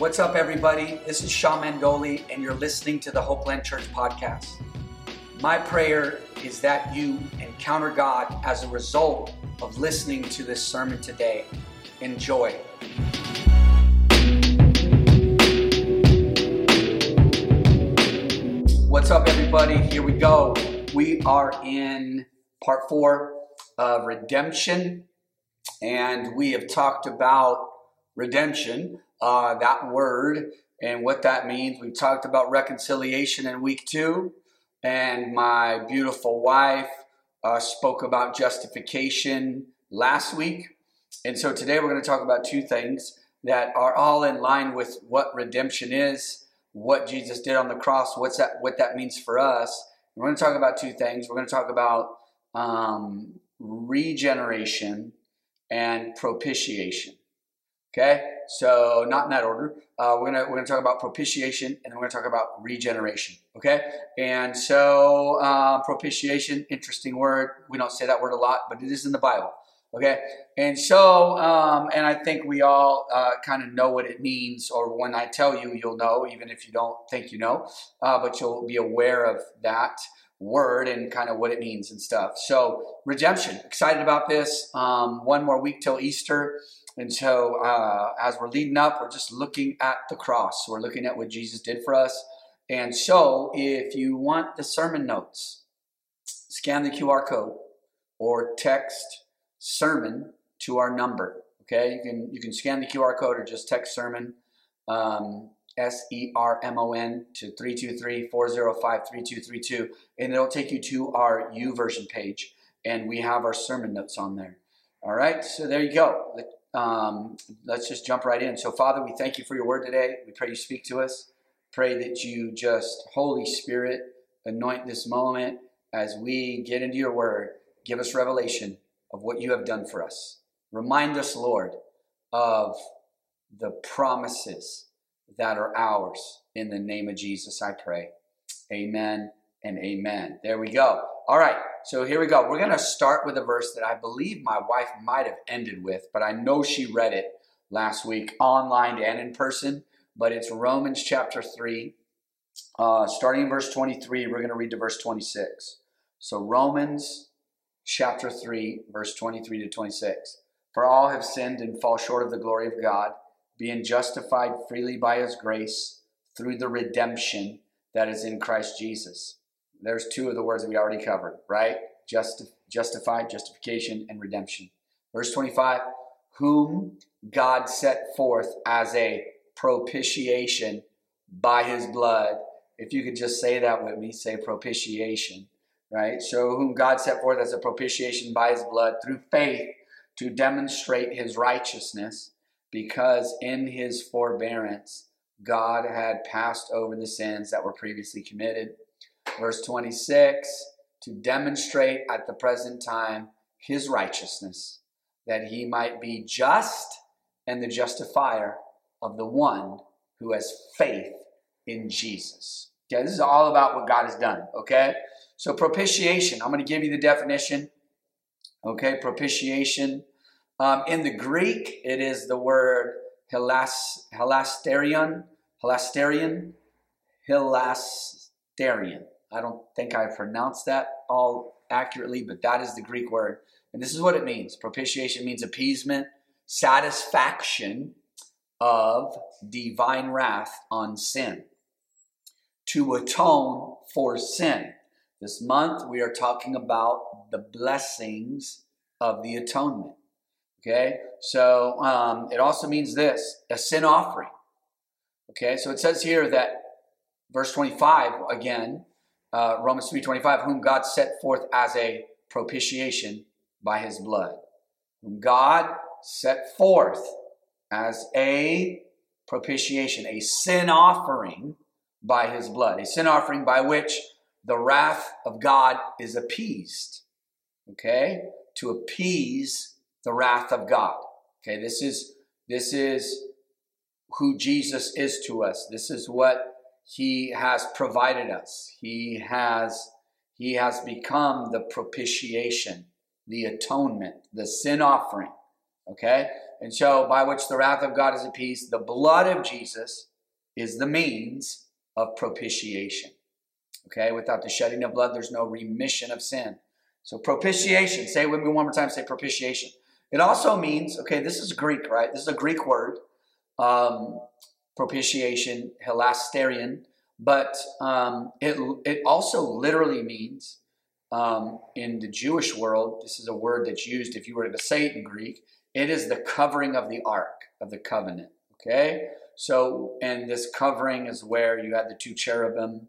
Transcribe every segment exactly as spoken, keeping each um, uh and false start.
What's up, everybody? This is Sean Mandoli, and you're listening to the Hopeland Church podcast. My prayer is that you encounter God as a result of listening to this sermon today. Enjoy. What's up, everybody? Here we go. We are in part four of redemption, and we have talked about redemption. Uh, that word and what that means. We talked about reconciliation in week two, and my beautiful wife uh, spoke about justification last week. And so today we're going to talk about two things that are all in line with what redemption is, what Jesus did on the cross, what's that, what that means for us. We're going to talk about two things. We're going to talk about um, regeneration and propitiation. Okay, so not in that order. Uh, we're gonna we're gonna talk about propitiation, and then we're gonna talk about regeneration. Okay, and so uh, propitiation, interesting word. We don't say that word a lot, but it is in the Bible. Okay, and so um, and I think we all uh, kind of know what it means, or when I tell you, you'll know, even if you don't think you know, uh, but you'll be aware of that word and kind of what it means and stuff. So redemption, excited about this. Um, one more week till Easter. And so uh, as we're leading up, we're just looking at the cross. We're looking at what Jesus did for us. And so if you want the sermon notes, scan the Q R code or text sermon to our number. Okay, you can you can scan the Q R code or just text sermon, um, S E R M O N, to three two three, four zero five, three two three two. And it'll take you to our YouVersion page. And we have our sermon notes on there. All right, so there you go. Um, let's just jump right in. So, Father, we thank you for your word today. We pray you speak to us. Pray that you just, Holy Spirit, anoint this moment as we get into your word. Give us revelation of what you have done for us. Remind us, Lord, of the promises that are ours. In the name of Jesus, I pray. Amen and amen. There we go. All right, so here we go. We're going to start with a verse that I believe my wife might have ended with, but I know she read it last week online and in person, but it's Romans chapter three, uh, starting in verse twenty-three. We're going to read to verse twenty-six. So Romans chapter three, verse twenty-three to twenty-six. For all have sinned and fall short of the glory of God, being justified freely by his grace through the redemption that is in Christ Jesus. There's two of the words that we already covered, right? Just, justified, justification, and redemption. Verse twenty-five, whom God set forth as a propitiation by his blood. If you could just say that with me, say propitiation, right? So whom God set forth as a propitiation by his blood through faith to demonstrate his righteousness, because in his forbearance God had passed over the sins that were previously committed. Verse twenty-six, to demonstrate at the present time his righteousness, that he might be just and the justifier of the one who has faith in Jesus. Okay, this is all about what God has done, okay? So propitiation, I'm going to give you the definition. Okay, propitiation. Um, in the Greek, it is the word hilas, hilasterion, hilasterion, hilasterion. I don't think I pronounced that all accurately, but that is the Greek word. And this is what it means. Propitiation means appeasement, satisfaction of divine wrath on sin. To atone for sin. This month we are talking about the blessings of the atonement. Okay, so um, it also means this, a sin offering. Okay, so it says here that verse twenty-five again, Uh, Romans three twenty-five, whom God set forth as a propitiation by his blood. Whom God set forth as a propitiation, a sin offering by his blood. A sin offering by which the wrath of God is appeased. Okay? To appease the wrath of God. Okay, this is this is who Jesus is to us. This is what he has provided us. He has, he has become the propitiation, the atonement, the sin offering. Okay? And so by which the wrath of God is appeased, the blood of Jesus is the means of propitiation. Okay, without the shedding of blood, there's no remission of sin. So propitiation, say it with me one more time, say propitiation. It also means, okay, this is Greek, right? This is a Greek word, um, propitiation, hilasterion, but um, it, it also literally means, um, in the Jewish world, this is a word that's used if you were to say it in Greek, it is the covering of the ark of the covenant, okay? So, and this covering is where you had the two cherubim,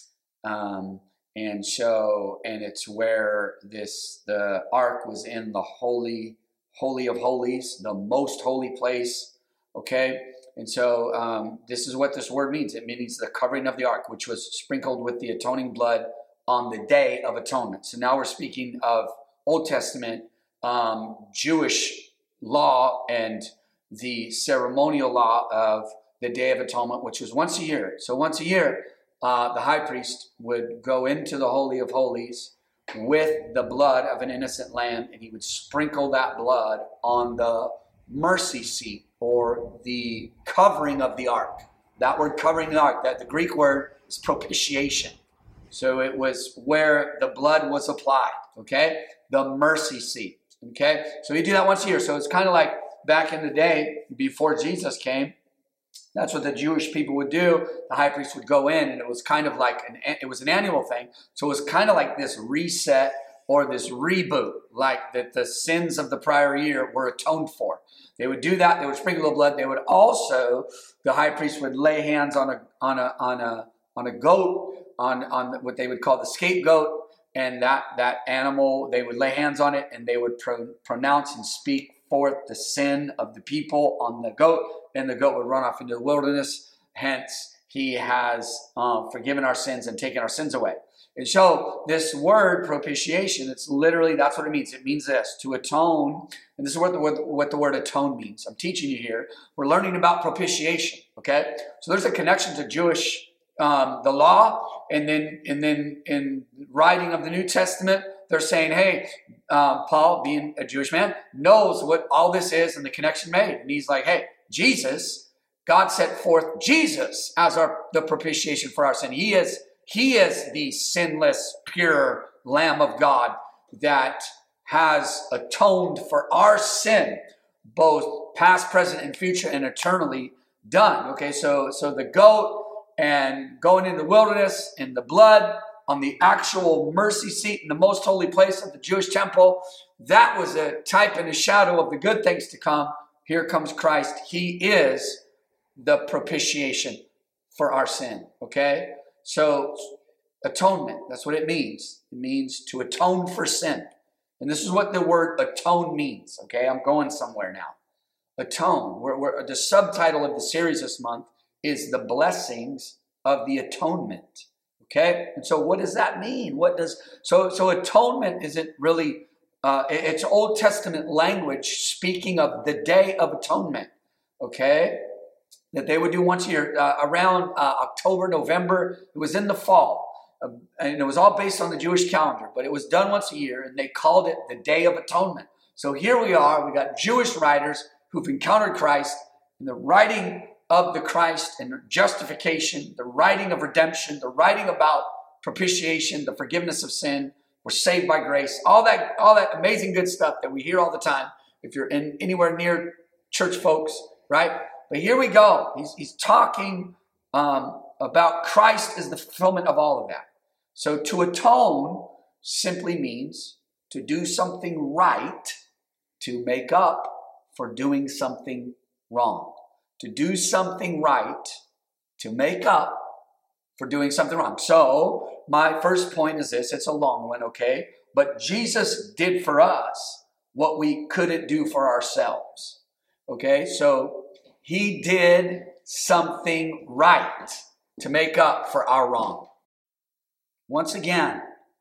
um, and so, and it's where this, the ark was in the holy, holy of holies, the most holy place, okay? And so um, this is what this word means. It means the covering of the ark, which was sprinkled with the atoning blood on the Day of Atonement. So now we're speaking of Old Testament um, Jewish law and the ceremonial law of the Day of Atonement, which was once a year. So once a year, uh, the high priest would go into the Holy of Holies with the blood of an innocent lamb, and he would sprinkle that blood on the mercy seat, or the covering of the ark. That word covering the ark, that the Greek word is propitiation. So it was where the blood was applied, okay? The mercy seat, okay? So you do that once a year. So it's kind of like back in the day before Jesus came, that's what the Jewish people would do. The high priest would go in, and it was kind of like, an, it was an annual thing. So it was kind of like this reset or this reboot, like that the sins of the prior year were atoned for. They would do that. They would sprinkle the blood. They would also, the high priest would lay hands on a on a on a on a goat, on on what they would call the scapegoat, and that that animal, they would lay hands on it, and they would pro, pronounce and speak forth the sin of the people on the goat, and the goat would run off into the wilderness. Hence, he has um, forgiven our sins and taken our sins away. And so this word propitiation, it's literally, that's what it means. It means this, to atone. And this is what the, what, what the word atone means. I'm teaching you here. We're learning about propitiation, okay? So there's a connection to Jewish, um, the law. And then, and then in writing of the New Testament, they're saying, hey, uh, Paul, being a Jewish man, knows what all this is and the connection made. And he's like, hey, Jesus, God set forth Jesus as our the propitiation for our sin. He is He is the sinless, pure Lamb of God that has atoned for our sin, both past, present, and future, and eternally done. Okay, so so the goat and going in the wilderness and the blood on the actual mercy seat in the most holy place of the Jewish temple, that was a type and a shadow of the good things to come. Here comes Christ. He is the propitiation for our sin. Okay? So atonement, that's what it means. It means to atone for sin. And this is what the word atone means. Okay, I'm going somewhere now. Atone. We're, we're, the subtitle of the series this month is The Blessings of the Atonement. Okay, and so what does that mean? What does so so atonement isn't really uh, it's Old Testament language speaking of the Day of Atonement. Okay, that they would do once a year uh, around uh, October, November. It was in the fall, uh, and it was all based on the Jewish calendar, but it was done once a year, and they called it the Day of Atonement. So here we are. We got Jewish writers who've encountered Christ, and the writing of the Christ and justification, the writing of redemption, the writing about propitiation, the forgiveness of sin. We're saved by grace. All that, all that amazing good stuff that we hear all the time. If you're in anywhere near church folks, right? But here we go. He's, he's talking um, about Christ as the fulfillment of all of that. So to atone simply means to do something right to make up for doing something wrong. To do something right to make up for doing something wrong. So my first point is this. It's a long one, okay? But Jesus did for us what we couldn't do for ourselves. Okay? So he did something right to make up for our wrong. Once again,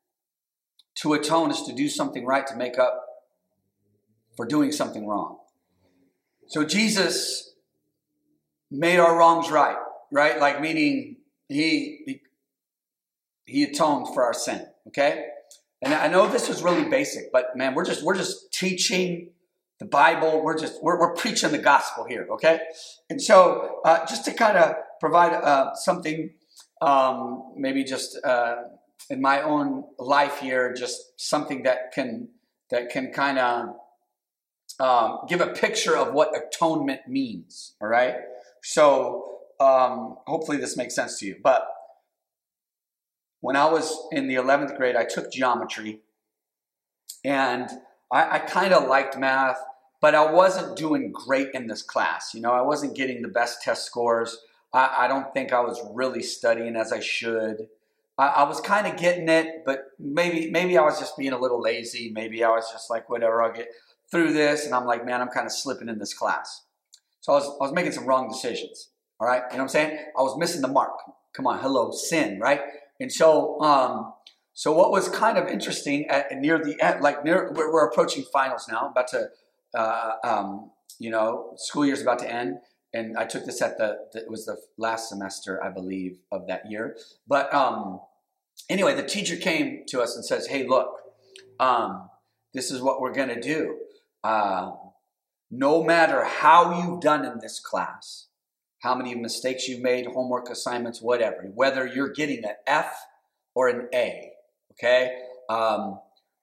to atone is to do something right to make up for doing something wrong. So Jesus made our wrongs right, right? Like meaning he, he, he atoned for our sin, okay? And I know this is really basic, but man, we're just, we're just teaching the Bible. We're just, we're, we're preaching the gospel here, okay? And so uh, just to kind of provide uh, something, um, maybe just uh, in my own life here, just something that can, that can kind of um, give a picture of what atonement means, all right? So um, hopefully this makes sense to you. But when I was in the eleventh grade, I took geometry, and I, I kind of liked math, but I wasn't doing great in this class. You know, I wasn't getting the best test scores. I, I don't think I was really studying as I should. I, I was kind of getting it, but maybe maybe I was just being a little lazy. Maybe I was just like, whatever, I'll get through this. And I'm like, man, I'm kind of slipping in this class. So I was, I was making some wrong decisions, all right? You know what I'm saying? I was missing the mark. Come on, hello, sin, right? And so, um, so what was kind of interesting at, near the end, like near, we're, we're approaching finals now, about to, uh, um, you know, school year's about to end. And I took this at the, the, it was the last semester, I believe, of that year. But um, anyway, the teacher came to us and says, hey, look, um, this is what we're going to do. Uh, no matter how you've done in this class, how many mistakes you've made, homework assignments, whatever, whether you're getting an F or an A, okay? Um,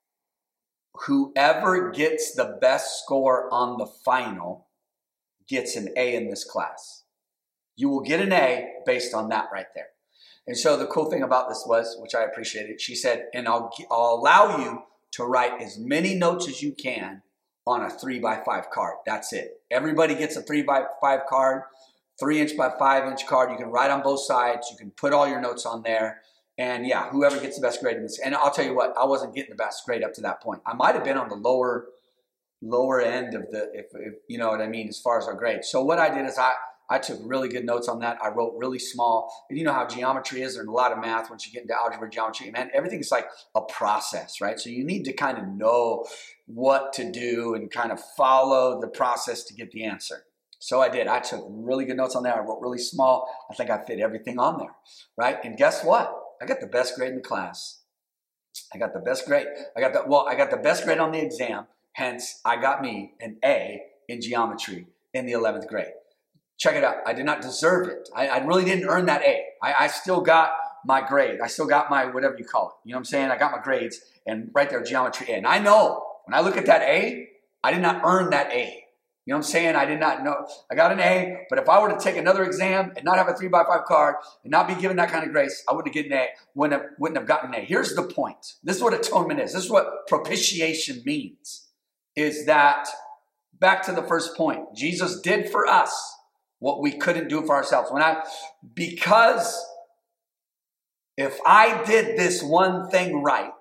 whoever gets the best score on the final gets an A in this class. You will get an A based on that right there. And so the cool thing about this was, which I appreciated, she said, and I'll, I'll allow you to write as many notes as you can on a three by five card. That's it. Everybody gets a three by five card. Three inch by five inch card. You can write on both sides. You can put all your notes on there. And yeah, whoever gets the best grade in this. And I'll tell you what, I wasn't getting the best grade up to that point. I might have been on the lower, lower end of the, if, if you know what I mean, as far as our grade. So what I did is I, I took really good notes on that. I wrote really small. And you know how geometry is. There's a lot of math once you get into algebra, geometry. Man, everything's like a process, right? So you need to kind of know what to do and kind of follow the process to get the answer. So I did. I took really good notes on there. I wrote really small. I think I fit everything on there, right? And guess what? I got the best grade in the class. I got the best grade. I got the, well, I got the best grade on the exam. Hence, I got me an A in geometry in the eleventh grade. Check it out. I did not deserve it. I, I really didn't earn that A. I, I still got my grade. I still got my whatever you call it. You know what I'm saying? I got my grades, and right there, geometry A. And I know when I look at that A, I did not earn that A. You know what I'm saying? I did not know. I got an A, but if I were to take another exam and not have a three by five card and not be given that kind of grace, I wouldn't have gotten an A, wouldn't have, wouldn't have gotten an A. Here's the point. This is what atonement is. This is what propitiation means, is that, back to the first point, Jesus did for us what we couldn't do for ourselves. When I, because if I did this one thing right,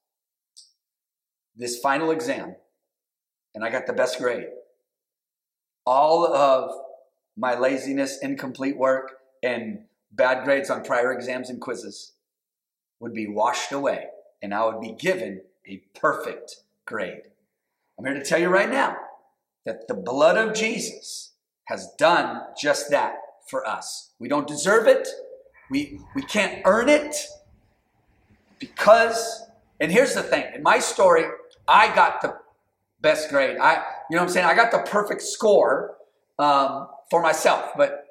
this final exam, and I got the best grade, all of my laziness, incomplete work, and bad grades on prior exams and quizzes would be washed away, and I would be given a perfect grade. I'm here to tell you right now that the blood of Jesus has done just that for us. We don't deserve it. We, we can't earn it because, and here's the thing, in my story, I got the best grade. I, you know what I'm saying? I got the perfect score um, for myself. But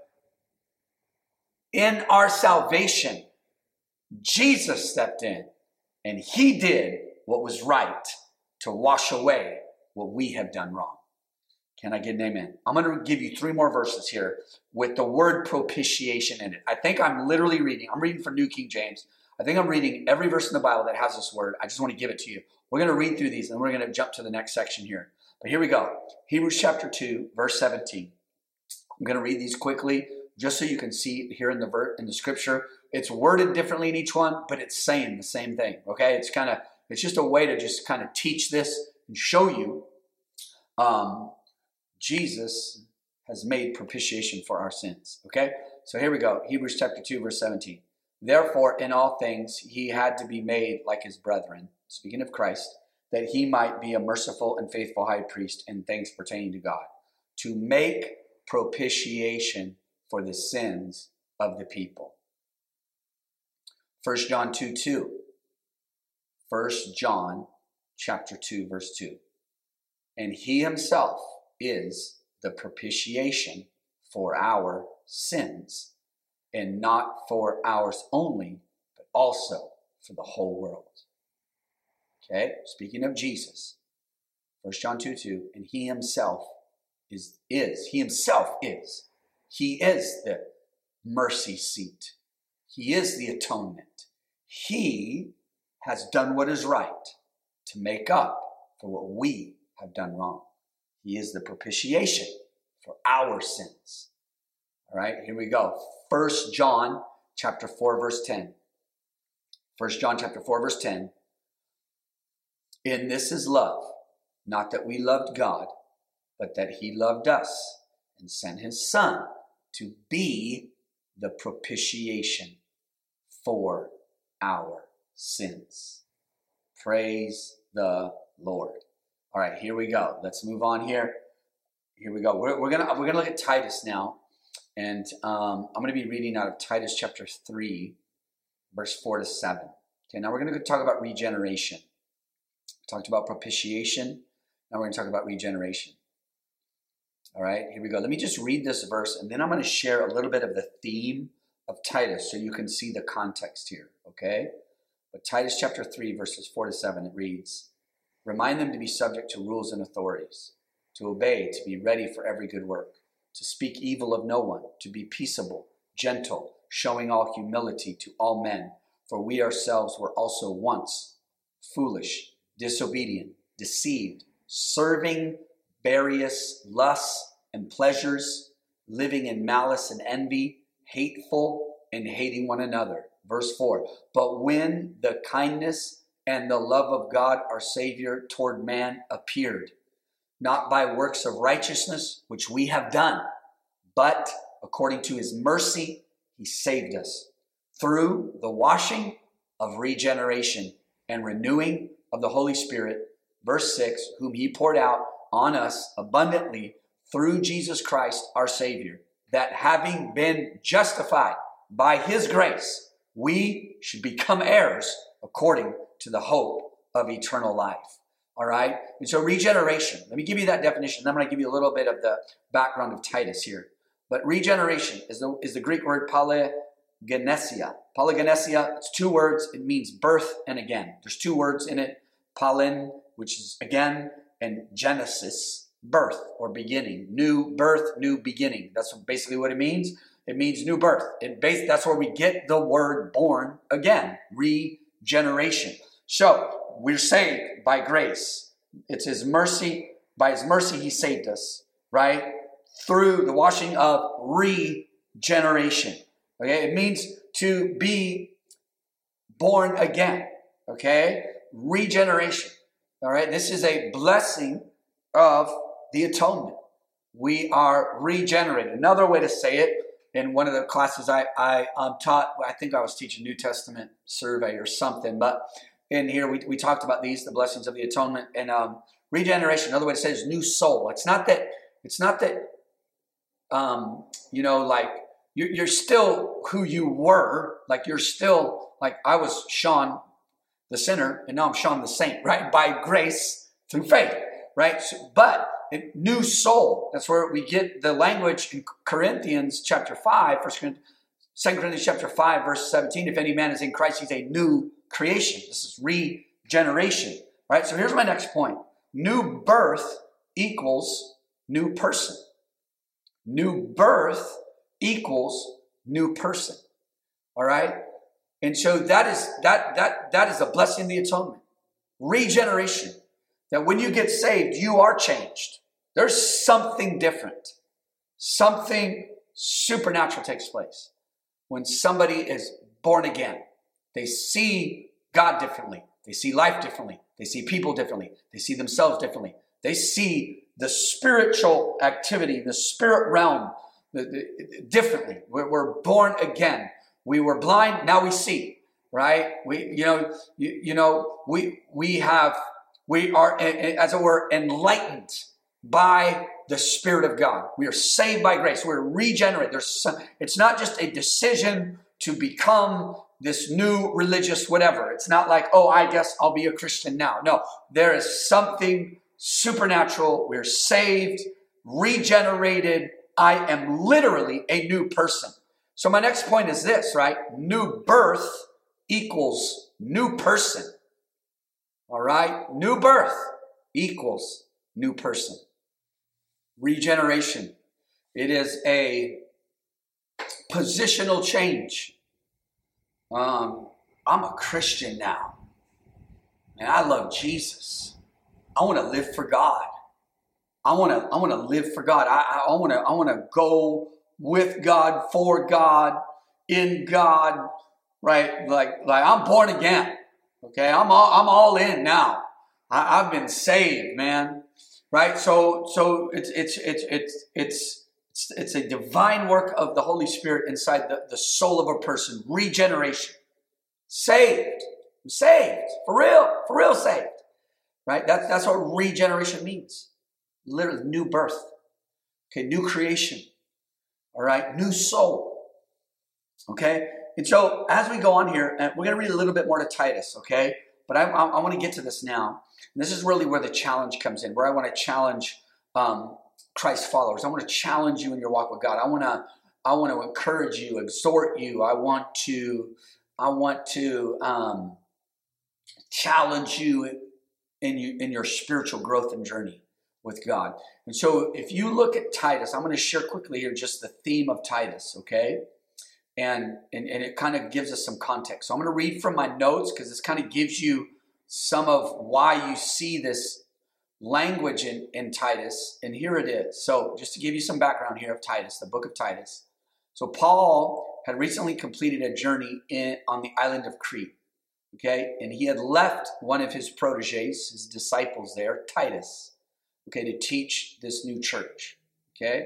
in our salvation, Jesus stepped in and he did what was right to wash away what we have done wrong. Can I get an amen? I'm going to give you three more verses here with the word propitiation in it. I think I'm literally reading. I'm reading from New King James. I think I'm reading every verse in the Bible that has this word. I just want to give it to you. We're going to read through these and we're going to jump to the next section here. But here we go. Hebrews chapter two, verse seventeen. I'm going to read these quickly just so you can see here in the ver- in the scripture. It's worded differently in each one, but it's saying the same thing. Okay? It's kind of, it's just a way to just kind of teach this and show you um, Jesus has made propitiation for our sins. Okay? So here we go. Hebrews chapter two, verse seventeen. Therefore, in all things, he had to be made like his brethren, speaking of Christ, that he might be a merciful and faithful high priest in things pertaining to God, to make propitiation for the sins of the people. First John two two. First John chapter two, verse two. and he himself is the propitiation for our sins, and not for ours only, but also for the whole world. Okay, speaking of Jesus, First John two two, and he himself is, is, he himself is, he is the mercy seat. He is the atonement. He has done what is right to make up for what we have done wrong. He is the propitiation for our sins. All right, here we go. First John chapter four, verse ten. First John chapter four, verse ten. In this is love, not that we loved God, but that he loved us and sent his Son to be the propitiation for our sins. Praise the Lord. All right, here we go. Let's move on here. Here we go. We're, we're gonna we're gonna look at Titus now, and um, I'm gonna be reading out of Titus chapter three, verse four to seven. Okay, now we're gonna talk about regeneration. We talked about propitiation. Now we're gonna talk about regeneration. All right, here we go. Let me just read this verse, and then I'm gonna share a little bit of the theme of Titus, so you can see the context here. Okay, but Titus chapter three, verses four to seven, it reads. Remind them to be subject to rules and authorities, to obey, to be ready for every good work, to speak evil of no one, to be peaceable, gentle, showing all humility to all men. For we ourselves were also once foolish, disobedient, deceived, serving various lusts and pleasures, living in malice and envy, hateful and hating one another. Verse four, but when the kindness and the love of God, our Savior, toward man appeared, not by works of righteousness, which we have done, but according to his mercy, he saved us through the washing of regeneration and renewing of the Holy Spirit. Verse six, whom he poured out on us abundantly through Jesus Christ, our Savior, that having been justified by his grace, we should become heirs according to the hope of eternal life. All right? And so regeneration, let me give you that definition. I'm going to give you a little bit of the background of Titus here. But regeneration is the, is the Greek word polygenesia. Polygenesia, it's two words. It means birth and again. There's two words in it. Polyn, which is again, and genesis, birth or beginning. New birth, new beginning. That's basically what it means. It means new birth. It base, that's where we get the word born again. Regeneration. So we're saved by grace. It's his mercy. By his mercy, he saved us, right? Through the washing of regeneration. Okay, it means to be born again. Okay, regeneration. All right, this is a blessing of the atonement. We are regenerated. Another way to say it, in one of the classes I, I um, taught, I think I was teaching New Testament survey or something, but in here we, we talked about these, the blessings of the atonement and um, regeneration. Another way to say it is new soul. It's not that, it's not that, um, you know, like you're, you're still who you were, like you're still, like I was Sean the sinner and now I'm Sean the saint, right? By grace through faith, right? So, but it, new soul, that's where we get the language in Corinthians chapter five, First Corinthians, Second Corinthians chapter five, verse seventeen. If any man is in Christ, he's a new creation. This is regeneration, right? So here's my next point. New birth equals new person. New birth equals new person. All right? And so that is that that that is a blessing of the atonement. Regeneration. That when you get saved, you are changed. There's something different. Something supernatural takes place. When somebody is born again, they see God differently. They see life differently. They see people differently. They see themselves differently. They see the spiritual activity, the spirit realm the, the, differently. We're, we're born again. We were blind, now we see, right? We, you know, you, you know, we we have, we are, as it were, enlightened by the Spirit of God. We are saved by grace. We're regenerated. There's some, it's not just a decision to become this new religious whatever. It's not like, oh, I guess I'll be a Christian now. No, there is something supernatural. We're saved, regenerated. I am literally a new person. So my next point is this, right? New birth equals new person. All right? New birth equals new person. Regeneration. It is a positional change. Um, I'm a Christian now. And I love Jesus. I want to live for God. I want to I want to live for God. I, I want to I want to go with God, for God, in God, right? Like, like I'm born again. Okay, I'm all, I'm all in now. I, I've been saved, man. Right? So so it's it's it's it's it's it's it's a divine work of the Holy Spirit inside the, the soul of a person. Regeneration. Saved. I'm saved. For real. For real saved. Right? That's that's what regeneration means. Literally new birth. Okay, new creation. All right, new soul. Okay? And so as we go on here, and we're going to read a little bit more to Titus, okay? But I, I, I want to get to this now. And this is really where the challenge comes in, where I want to challenge um, Christ followers. I want to challenge you in your walk with God. I want to I want to encourage you, exhort you. I want to I want to um, challenge you in you in your spiritual growth and journey with God. And so if you look at Titus, I'm going to share quickly here just the theme of Titus, okay? And, and, and it kind of gives us some context. So I'm going to read from my notes because this kind of gives you some of why you see this language in, in Titus. And here it is. So just to give you some background here of Titus, the book of Titus. So Paul had recently completed a journey in, on the island of Crete, okay? And he had left one of his proteges, his disciples there, Titus, okay, to teach this new church, okay?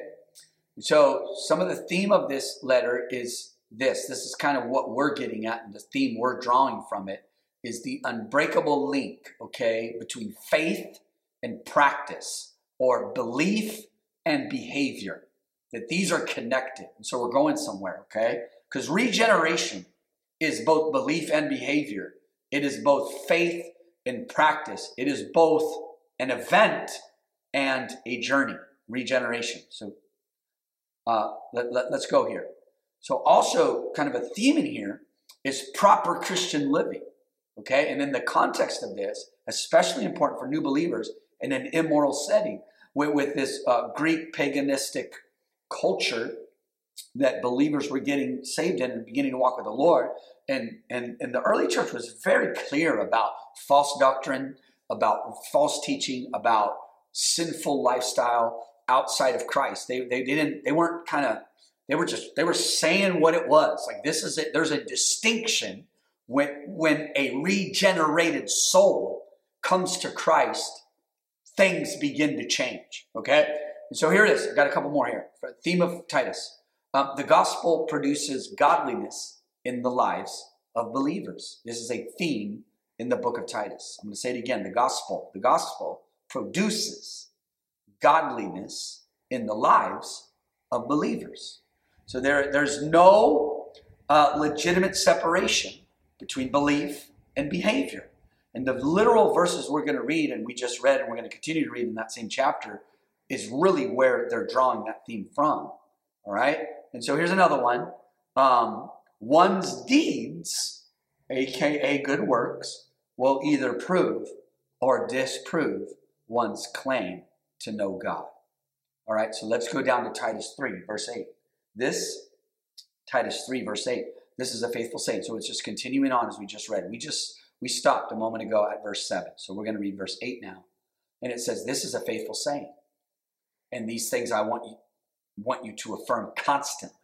So some of the theme of this letter is this. This is kind of what we're getting at, and the theme we're drawing from it is the unbreakable link, okay, between faith and practice, or belief and behavior, that these are connected. And so we're going somewhere, okay? Because regeneration is both belief and behavior. It is both faith and practice. It is both an event and a journey, regeneration. So uh, let, let, let's go here. So also kind of a theme in here is proper Christian living, okay? And in the context of this, especially important for new believers in an immoral setting with, with this uh, Greek paganistic culture that believers were getting saved in and beginning to walk with the Lord. And, and, and the early church was very clear about false doctrine, about false teaching, about sinful lifestyle outside of Christ. They, they didn't, they weren't kind of, they were just, they were saying what it was. Like this is it. There's a distinction when, when a regenerated soul comes to Christ, things begin to change. Okay. And so here it is. I got a couple more here. For the theme of Titus. Um, the gospel produces godliness in the lives of believers. This is a theme in the book of Titus. I'm going to say it again. The gospel, the gospel produces godliness in the lives of believers. So there, there's no uh, legitimate separation between belief and behavior. And the literal verses we're going to read, and we just read, and we're going to continue to read in that same chapter, is really where they're drawing that theme from. All right? And so here's another one. Um, one's deeds, aka good works, will either prove or disprove one's claim to know God. All right, so let's go down to Titus three, verse eight. This, Titus three, verse eight, this is a faithful saying. So it's just continuing on as we just read. We just, we stopped a moment ago at verse seven. So we're going to read verse eight now. And it says, this is a faithful saying. And these things I want you, want you to affirm constantly.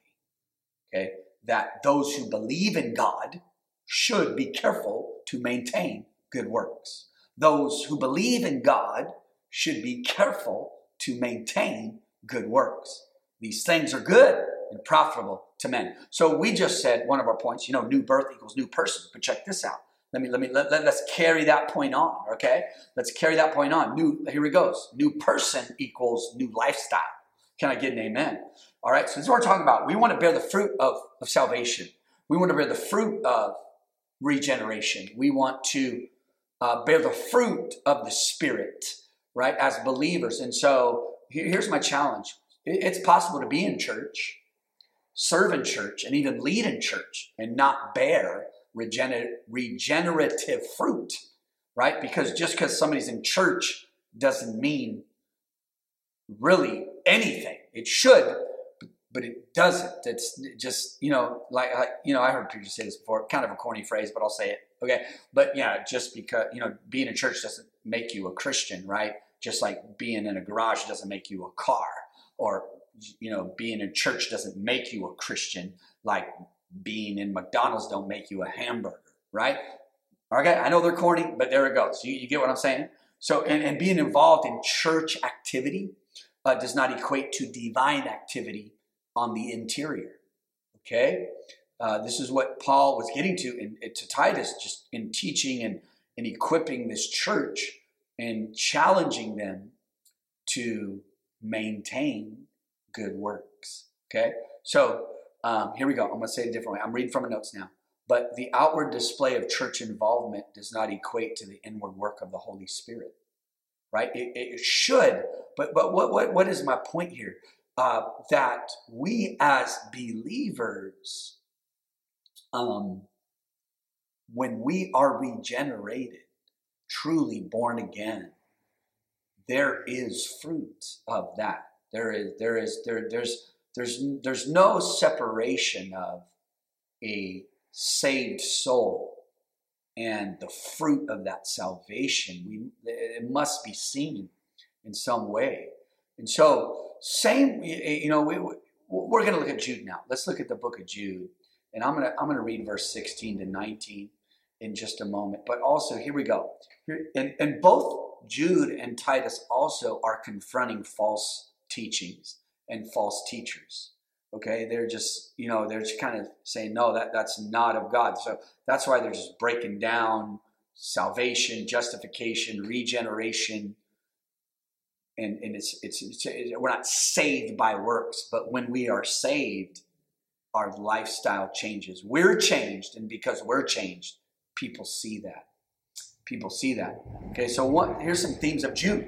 Okay, that those who believe in God should be careful to maintain good works. Those who believe in God should be careful to maintain good works. These things are good and profitable to men. So we just said one of our points, you know, new birth equals new person. But check this out. Let me, let me, let, let, let's carry that point on, okay? Let's carry that point on. New, here it goes. New person equals new lifestyle. Can I get an amen? All right, so this is what we're talking about. We want to bear the fruit of, of salvation. We want to bear the fruit of regeneration. We want to uh, bear the fruit of the Spirit, right, as believers. And so here, here's my challenge. It's possible to be in church, serve in church, and even lead in church and not bear regener- regenerative fruit, right? Because just because somebody's in church doesn't mean really anything. It should, but it doesn't. It's just, you know, like, like you know, I heard preachers say this before, kind of a corny phrase, but I'll say it. Okay. But yeah, just because, you know, being in church doesn't make you a Christian, right? Just like being in a garage doesn't make you a car, or, you know, being in church doesn't make you a Christian, like being in McDonald's don't make you a hamburger, right? Okay. I know they're corny, but there it goes. You, you get what I'm saying? So, and, and being involved in church activity uh, does not equate to divine activity on the interior. Okay. Uh, this is what Paul was getting to in, to Titus, just in teaching and, and equipping this church and challenging them to maintain good works. Okay. So um, here we go. I'm going to say it a different way. I'm reading from my notes now. But the outward display of church involvement does not equate to the inward work of the Holy Spirit, right? It, it should, but but what what what is my point here? Uh, that we as believers, um, when we are regenerated, truly born again, there is fruit of that. There is there is there there's there's there's no separation of a saved soul and the fruit of that salvation. We it must be seen in some way. And so, same, you know, we, we're going to look at Jude now. Let's look at the book of Jude, and I'm going to I'm going to read verse sixteen to nineteen in just a moment. But also, here we go. Here, and, and both Jude and Titus also are confronting false teachings and false teachers. Okay, they're just, you know, they're just kind of saying, no, that, that's not of God. So that's why they're just breaking down salvation, justification, regeneration. And, and it's, it's, it's, it, we're not saved by works, but when we are saved, our lifestyle changes. We're changed, and because we're changed, people see that. People see that. Okay, so what? Here's some themes of Jude.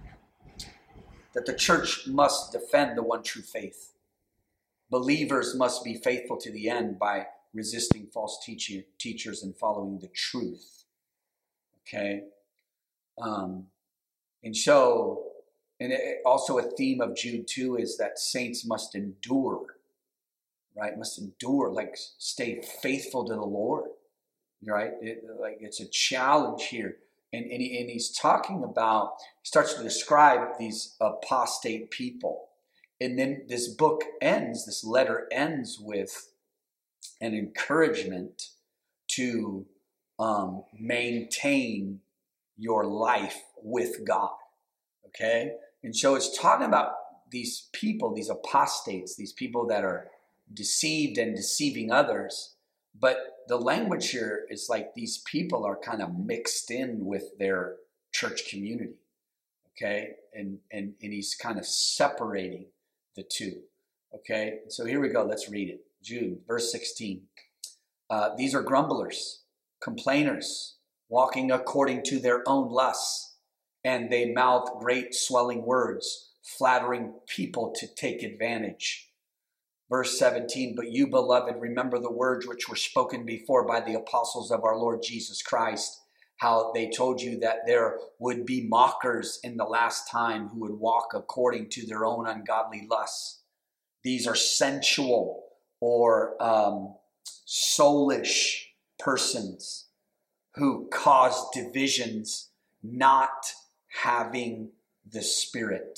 That the church must defend the one true faith. Believers must be faithful to the end by resisting false teach- teachers and following the truth. Okay? Um, and so, and it, also a theme of Jude too is that saints must endure, right? Must endure, like stay faithful to the Lord, right? It, like it's a challenge here. And, and, he, and he's talking about, he starts to describe these apostate people. And then this book ends, this letter ends with an encouragement to um, maintain your life with God, okay? And so it's talking about these people, these apostates, these people that are deceived and deceiving others. But the language here is like these people are kind of mixed in with their church community, okay? And, and, and he's kind of separating the two. Okay, so here we go. Let's read it. Jude, verse sixteen. Uh, these are grumblers, complainers, walking according to their own lusts, and they mouth great swelling words, flattering people to take advantage. Verse seventeen, but you, beloved, remember the words which were spoken before by the apostles of our Lord Jesus Christ, how they told you that there would be mockers in the last time who would walk according to their own ungodly lusts. These are sensual or um, soulish persons who cause divisions, not having the Spirit.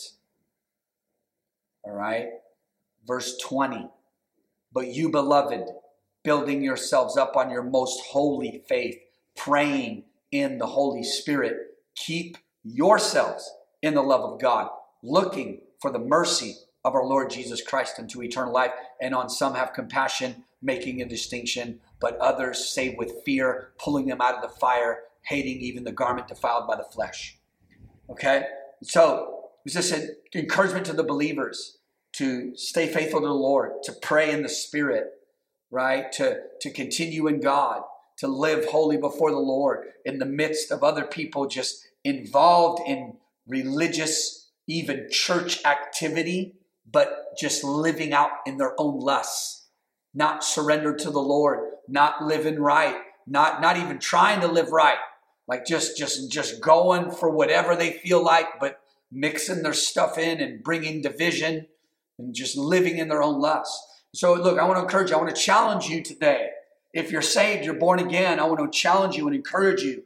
All right? Verse twenty, but you, beloved, building yourselves up on your most holy faith, praying in the Holy Spirit, keep yourselves in the love of God, looking for the mercy of our Lord Jesus Christ unto eternal life. And on some have compassion, making a distinction, but others save with fear, pulling them out of the fire, hating even the garment defiled by the flesh. Okay? So it's just an encouragement to the believers to stay faithful to the Lord, to pray in the Spirit, right? To, to continue in God, to live holy before the Lord in the midst of other people just involved in religious, even church activity, but just living out in their own lusts, not surrendered to the Lord, not living right, not, not even trying to live right, like just, just, just going for whatever they feel like, but mixing their stuff in and bringing division and just living in their own lusts. So look, I want to encourage you, I want to challenge you today. If you're saved, you're born again, I want to challenge you and encourage you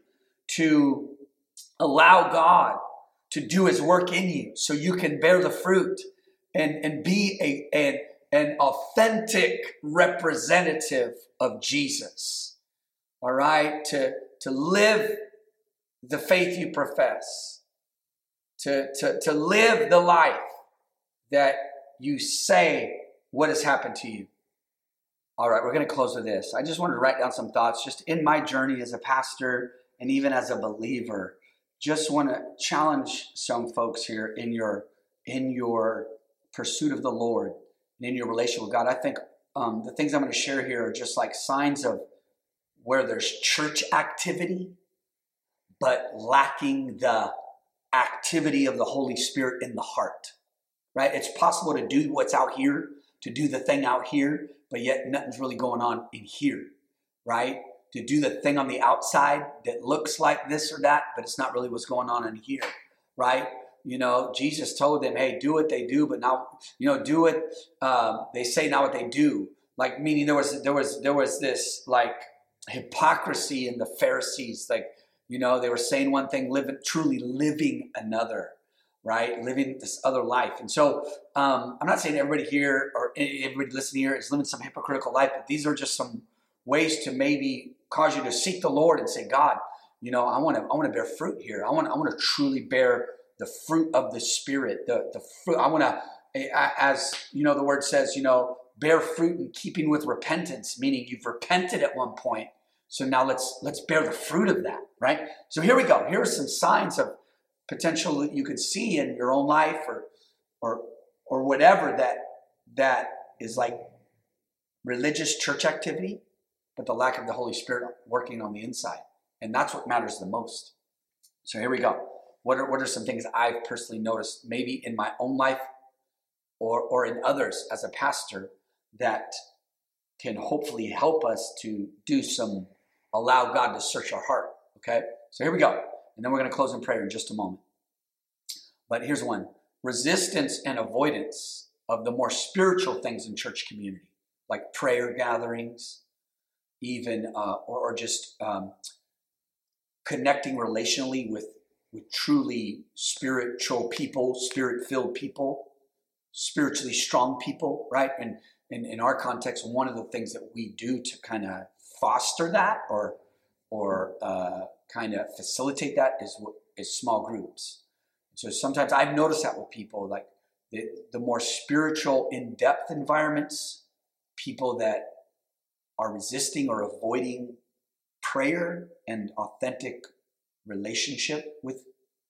to allow God to do his work in you so you can bear the fruit and, and be a, a, an authentic representative of Jesus. All right? To, to live the faith you profess. To, to, to live the life that you say what has happened to you. All right, we're going to close with this. I just wanted to write down some thoughts just in my journey as a pastor and even as a believer. Just want to challenge some folks here in your in your pursuit of the Lord and in your relationship with God. I think um, the things I'm going to share here are just like signs of where there's church activity, but lacking the activity of the Holy Spirit in the heart, right? It's possible to do what's out here, to do the thing out here, but yet nothing's really going on in here, right? To do the thing on the outside that looks like this or that, but it's not really what's going on in here, right? You know, Jesus told them, hey, do what they do, but now, you know, do it. Um, they say not what they do. Like, meaning there was, there was, there was this like hypocrisy in the Pharisees. Like, you know, they were saying one thing, living, truly living another, right? Living this other life. And so um, I'm not saying everybody here or everybody listening here is living some hypocritical life, but these are just some ways to maybe cause you to seek the Lord and say, God, you know, I want to I want to bear fruit here. I want I want to truly bear the fruit of the Spirit. The the fruit. I want to, as you know, the word says, you know, bear fruit in keeping with repentance, meaning you've repented at one point. So now let's let's bear the fruit of that, right? So here we go. Here are some signs of potential that you could see in your own life or or or whatever that that is like religious church activity, but the lack of the Holy Spirit working on the inside. And that's what matters the most. So here we go. What are what are some things I've personally noticed, maybe in my own life or or in others as a pastor, that can hopefully help us to do some, allow God to search our heart. Okay? So here we go. And then we're going to close in prayer in just a moment. But here's one. Resistance and avoidance of the more spiritual things in church community, like prayer gatherings, even, uh, or, or just um, connecting relationally with, with truly spiritual people, spirit-filled people, spiritually strong people, right? And in, in our context, one of the things that we do to kind of foster that or or uh, kind of facilitate that is is small groups. So sometimes I've noticed that with people, like the, the more spiritual, in-depth environments, people that are resisting or avoiding prayer and authentic relationship with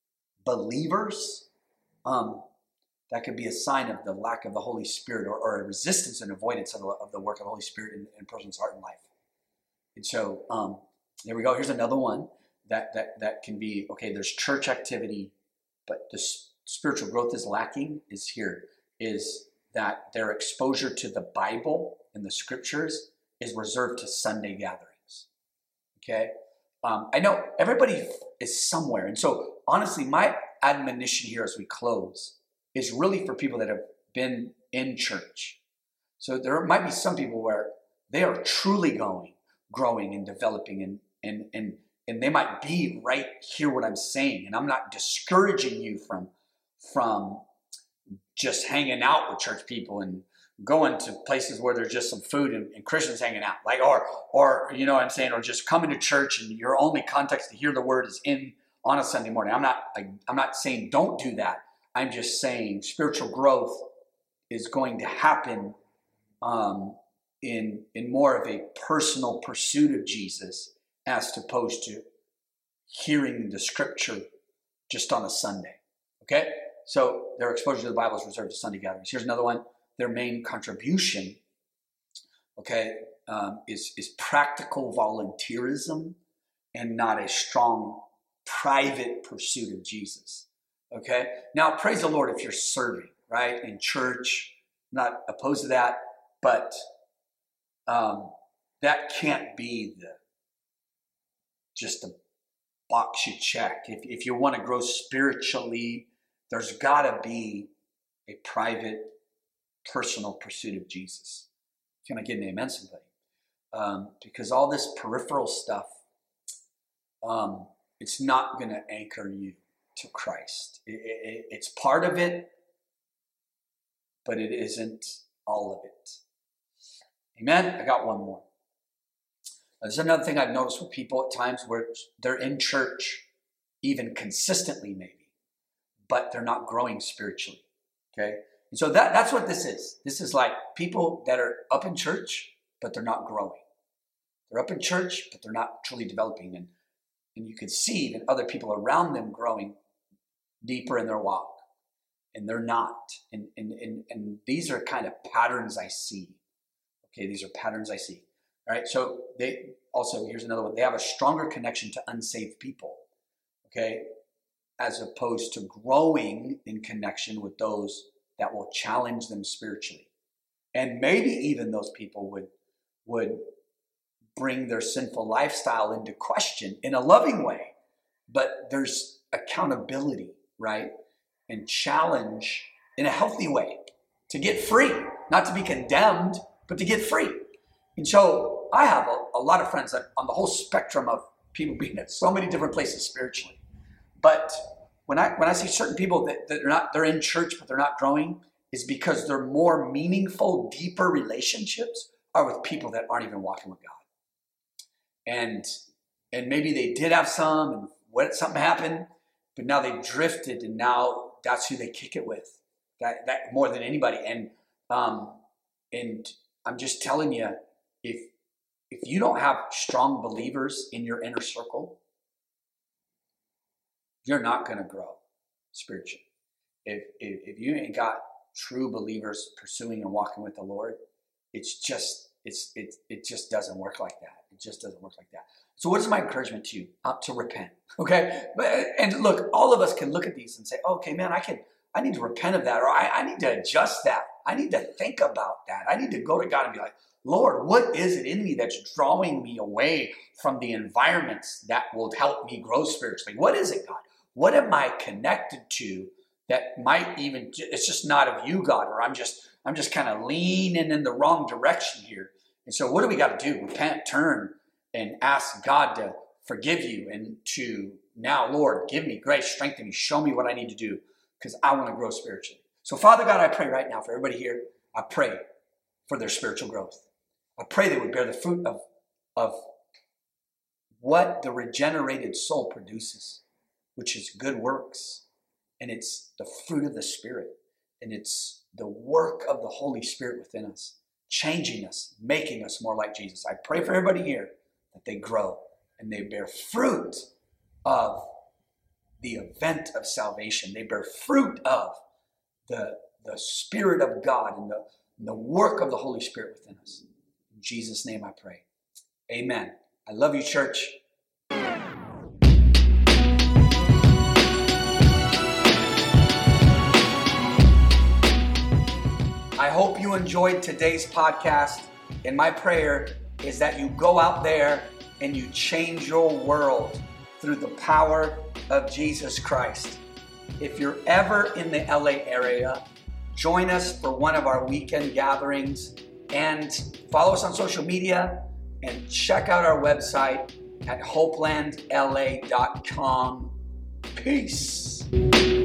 believers, um, that could be a sign of the lack of the Holy Spirit or, or a resistance and avoidance of the, of the work of the Holy Spirit in, in a person's heart and life. And so um, there we go. Here's another one that, that, that can be, okay, there's church activity, but the spiritual growth is lacking is here, is that their exposure to the Bible and the scriptures is reserved to Sunday gatherings. Okay? Um, I know everybody is somewhere. And so honestly, my admonition here as we close is really for people that have been in church. So there might be some people where they are truly going, growing and developing, and and and and they might be right here what I'm saying. And I'm not discouraging you from from just hanging out with church people and going to places where there's just some food and, and Christians hanging out, like or or you know what I'm saying, or just coming to church and your only context to hear the word is in on a Sunday morning. I'm not I, I'm not saying don't do that. I'm just saying spiritual growth is going to happen um, in in more of a personal pursuit of Jesus as opposed to hearing the scripture just on a Sunday. Okay? So their exposure to the Bible is reserved to Sunday gatherings. Here's another one. Their main contribution, okay, um, is, is practical volunteerism and not a strong private pursuit of Jesus. Okay? Now, praise the Lord if you're serving, right? In church, not opposed to that, but um, that can't be the just the box you check. If, if you want to grow spiritually, there's got to be a private, personal pursuit of Jesus. Can I get an amen, somebody? Um, because all this peripheral stuff, um, it's not going to anchor you to Christ. It, it, it's part of it, but it isn't all of it. Amen? I got one more. There's another thing I've noticed with people at times where they're in church, even consistently maybe, but they're not growing spiritually. Okay? And so that, that's what this is. This is like people that are up in church, but they're not growing. They're up in church, but they're not truly developing. And, and you can see even other people around them growing deeper in their walk. And they're not. And, and, and, and these are kind of patterns I see. Okay, these are patterns I see. All right, so they also, here's another one. They have a stronger connection to unsaved people. Okay, as opposed to growing in connection with those that will challenge them spiritually. And maybe even those people would, would bring their sinful lifestyle into question in a loving way. But there's accountability, right? And challenge in a healthy way to get free, not to be condemned, but to get free. And so I have a, a lot of friends that on the whole spectrum of people being at so many different places spiritually. But when I when I see certain people that, that are not, they're in church, but they're not growing, is because their more meaningful, deeper relationships are with people that aren't even walking with God. And and maybe they did have some, and what something happened, but now they drifted, and now that's who they kick it with. That that more than anybody. And um and I'm just telling you, if if you don't have strong believers in your inner circle, you're not going to grow spiritually. If, if if you ain't got true believers pursuing and walking with the Lord, it's just it's it it just doesn't work like that. It just doesn't work like that. So what is my encouragement to you? Uh, to repent. Okay, but, and look, all of us can look at these and say, okay, man, I can I need to repent of that, or I, I need to adjust that. I need to think about that. I need to go to God and be like, Lord, what is it in me that's drawing me away from the environments that will help me grow spiritually? What is it, God? What am I connected to that might even, it's just not of you, God, or I'm just, I'm just kind of leaning in the wrong direction here. And so what do we got to do? Repent, turn, and ask God to forgive you, and to now, Lord, give me grace, strengthen me, show me what I need to do, because I want to grow spiritually. So Father God, I pray right now for everybody here, I pray for their spiritual growth. I pray they would bear the fruit of, of what the regenerated soul produces, which is good works. And it's the fruit of the Spirit. And it's the work of the Holy Spirit within us, changing us, making us more like Jesus. I pray for everybody here that they grow and they bear fruit of the event of salvation. They bear fruit of the, the Spirit of God and the, and the work of the Holy Spirit within us. In Jesus' name I pray. Amen. I love you, church. I hope you enjoyed today's podcast, and my prayer is that you go out there and you change your world through the power of Jesus Christ. If you're ever in the L A area, join us for one of our weekend gatherings, and follow us on social media, and check out our website at hopeland l a dot com. Peace.